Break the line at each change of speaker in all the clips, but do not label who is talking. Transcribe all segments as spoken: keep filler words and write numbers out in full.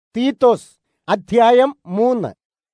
തീത്തോസ് അധ്യായം മൂന്ന്.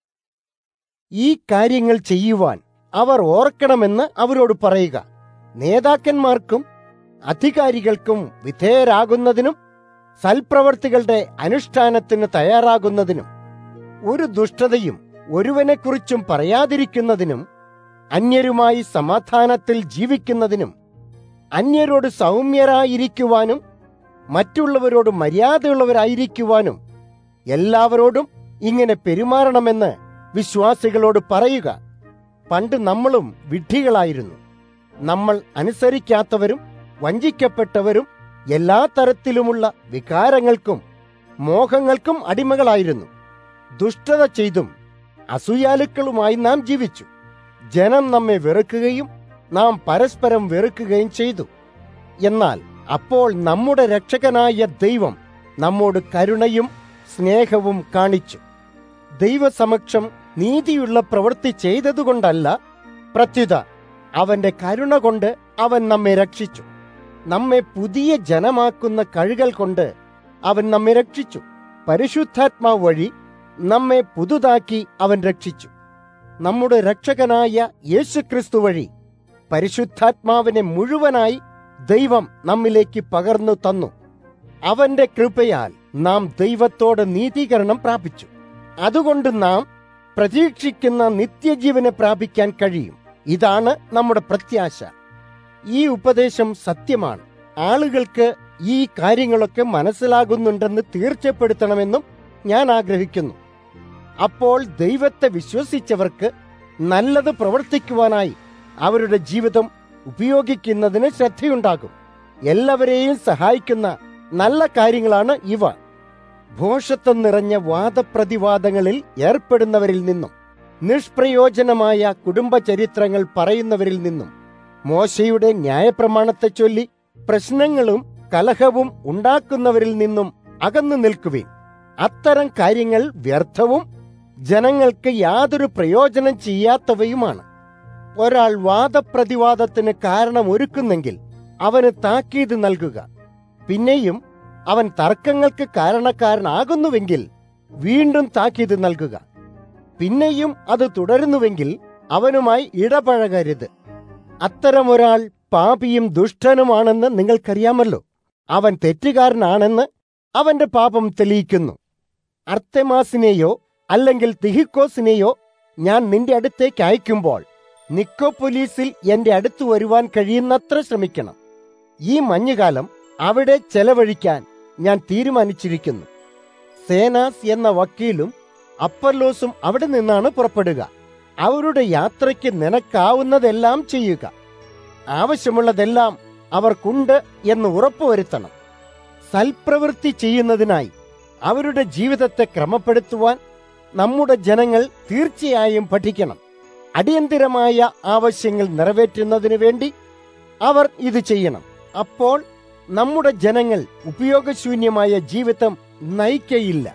ഈ കാര്യങ്ങൾ ചെയ്യുവാൻ അവർ ഓർക്കണമെന്ന് അവരോട് പറയുക. നേതാക്കന്മാർക്കും അധികാരികൾക്കും വിധേയരാകുന്നതിനും സൽപ്രവർത്തികളുടെ അനുഷ്ഠാനത്തിന് തയ്യാറാകുന്നതിനും ഒരു ദുഷ്ടതയും ഒരുവനെക്കുറിച്ചും പറയാതിരിക്കുന്നതിനും അന്യരുമായി സമാധാനത്തിൽ ജീവിക്കുന്നതിനും അന്യരോട് സൗമ്യരായിരിക്കുവാനും മറ്റുള്ളവരോട് മര്യാദയുള്ളവരായിരിക്കുവാനും എല്ലാവരോടും ഇങ്ങനെ പെരുമാറണമെന്ന് വിശ്വാസികളോട് പറയുക. പണ്ട് നമ്മളും വിഡ്ഢികളായിരുന്നു. നമ്മൾ അനുസരിക്കാത്തവരും വഞ്ചിക്കപ്പെട്ടവരും എല്ലാ തരത്തിലുമുള്ള വികാരങ്ങൾക്കും മോഹങ്ങൾക്കും അടിമകളായിരുന്നു. ദുഷ്ടത ചെയ്തും അസൂയാലുക്കളുമായി നാം ജീവിച്ചു. ജനം നമ്മെ വെറുക്കുകയും നാം പരസ്പരം വെറുക്കുകയും ചെയ്തു. എന്നാൽ അപ്പോൾ നമ്മുടെ രക്ഷകനായ ദൈവം നമ്മോട് കരുണയും സ്നേഹവും കാണിച്ചു. ദൈവസമക്ഷം നീതിയുള്ള പ്രവൃത്തി ചെയ്തതുകൊണ്ടല്ല, പ്രത്യുത അവന്റെ കരുണ കൊണ്ട് അവൻ നമ്മെ രക്ഷിച്ചു. നമ്മെ പുതിയ ജനമാക്കുന്ന കഴുകൽ കൊണ്ട് അവൻ നമ്മെ രക്ഷിച്ചു. പരിശുദ്ധാത്മാവ് വഴി നമ്മെ പുതുതാക്കി അവൻ രക്ഷിച്ചു. നമ്മുടെ രക്ഷകനായ യേശുക്രിസ്തു വഴി പരിശുദ്ധാത്മാവിനെ മുഴുവനായി ദൈവം നമ്മിലേക്ക് പകർന്നു തന്നു. അവന്റെ കൃപയാൽ നാം ദൈവത്തോട് നീതീകരണം പ്രാപിച്ചു. അതുകൊണ്ട് നാം പ്രതീക്ഷിക്കുന്ന നിത്യജീവനെ പ്രാപിക്കാൻ കഴിയും. ഇതാണ് നമ്മുടെ പ്രത്യാശ. ഈ ഉപദേശം സത്യമാണ്. ആളുകൾക്ക് ഈ കാര്യങ്ങളൊക്കെ മനസ്സിലാകുന്നുണ്ടെന്ന് തീർച്ചപ്പെടുത്തണമെന്നും ഞാൻ ആഗ്രഹിക്കുന്നു. അപ്പോൾ ദൈവത്തെ വിശ്വസിച്ചവർക്ക് നല്ലത് പ്രവർത്തിക്കുവാനായി അവരുടെ ജീവിതം ഉപയോഗിക്കുന്നതിന് ശ്രദ്ധയുണ്ടാകും. എല്ലാവരെയും സഹായിക്കുന്ന നല്ല കാര്യങ്ങളാണ് ഇവ. ഭോഷത്വം നിറഞ്ഞ വാദപ്രതിവാദങ്ങളിൽ ഏർപ്പെടുന്നവരിൽ നിന്നും നിഷ്പ്രയോജനമായ കുടുംബചരിത്രങ്ങൾ പറയുന്നവരിൽ നിന്നും മോശയുടെ ന്യായപ്രമാണത്തെ ചൊല്ലി പ്രശ്നങ്ങളും കലഹവും ഉണ്ടാക്കുന്നവരിൽ നിന്നും അകന്നു നിൽക്കുവിൻ. അത്തരം കാര്യങ്ങൾ വ്യർത്ഥവും ജനങ്ങൾക്ക് യാതൊരു പ്രയോജനം ചെയ്യാത്തവയുമാണ്. ഒരാൾ വാദപ്രതിവാദത്തിന് കാരണം ഒരുക്കുന്നെങ്കിൽ അവന് താക്കീത് നൽകുക. പിന്നെയും അവൻ തർക്കങ്ങൾക്ക് കാരണക്കാരനാകുന്നുവെങ്കിൽ വീണ്ടും താക്കീത് നൽകുക. പിന്നെയും അത് തുടരുന്നുവെങ്കിൽ അവനുമായി ഇടപഴകരുത്. അത്തരമൊരാൾ പാപിയും ദുഷ്ടനുമാണെന്ന് നിങ്ങൾക്കറിയാമല്ലോ. അവൻ തെറ്റുകാരനാണെന്ന് അവന്റെ പാപം തെളിയിക്കുന്നു. അർത്തെമാസിനെയോ അല്ലെങ്കിൽ തിഹിക്കോസിനെയോ ഞാൻ നിന്റെ അടുത്തേക്ക് അയക്കുമ്പോൾ നിക്കോപ്പൊലീസിൽ എന്റെ അടുത്ത് വരുവാൻ കഴിയുന്നത്ര ശ്രമിക്കണം. ഈ മഞ്ഞുകാലം അവിടെ ചെലവഴിക്കാൻ ഞാൻ തീരുമാനിച്ചിരിക്കുന്നു. സേനാസ് എന്ന വക്കീലും അപ്പല്ലോസും അവിടെ നിന്നാണ് പുറപ്പെടുക. അവരുടെ യാത്രയ്ക്ക് നിനക്കാവുന്നതെല്ലാം ചെയ്യുക. ആവശ്യമുള്ളതെല്ലാം അവർക്കുണ്ട് എന്ന് ഉറപ്പുവരുത്തണം. സൽപ്രവൃത്തി ചെയ്യുന്നതിനായി അവരുടെ ജീവിതത്തെ ക്രമപ്പെടുത്തുവാൻ നമ്മുടെ ജനങ്ങൾ തീർച്ചയായും പഠിക്കണം. അടിയന്തിരമായ ആവശ്യങ്ങൾ നിറവേറ്റുന്നതിന് വേണ്ടി അവർ ഇത് ചെയ്യണം. അപ്പോൾ നമ്മുടെ ജനങ്ങൾ ഉപയോഗശൂന്യമായ ജീവിതം നയിക്കയില്ല.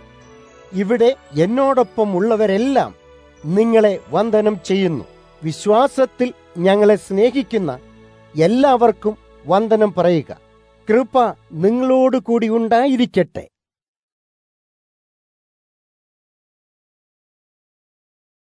ഇവിടെ എന്നോടൊപ്പം ഉള്ളവരെല്ലാം നിങ്ങളെ വന്ദനം ചെയ്യുന്നു. വിശ്വാസത്തിൽ ഞങ്ങളെ സ്നേഹിക്കുന്ന എല്ലാവർക്കും വന്ദനം പറയുക. കൃപ നിങ്ങളോട് കൂടി ഉണ്ടായിരിക്കട്ടെ.